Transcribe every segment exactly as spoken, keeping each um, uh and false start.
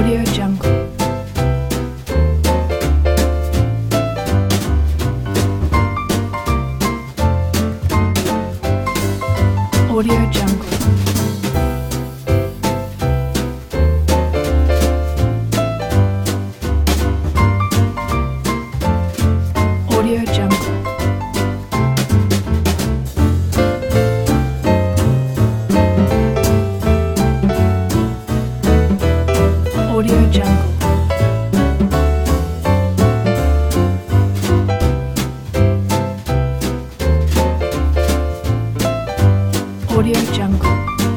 Audio Jungle. Audio Jungle. Audio Jungle. Audio Jungle. Audio Jungle.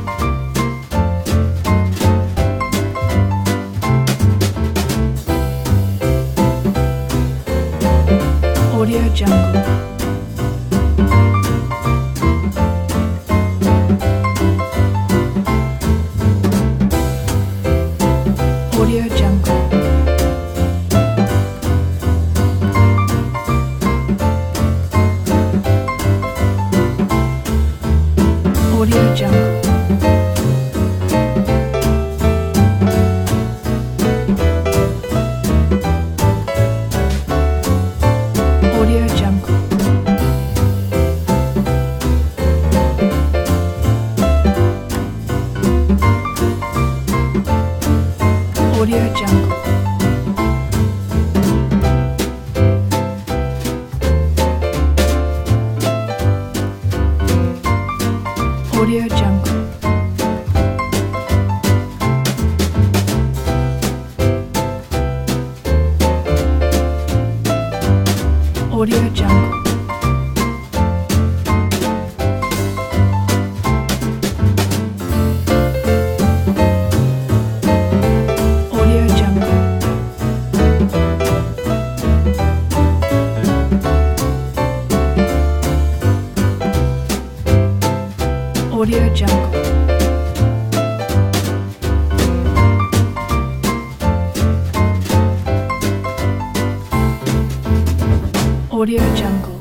Audio Jungle. Audio Jungle. Audio Jungle. Audio Jungle. Audio Jungle. Audio Jungle. Audio Jungle. Audio Jungle. Audio Jungle. Audio Jungle.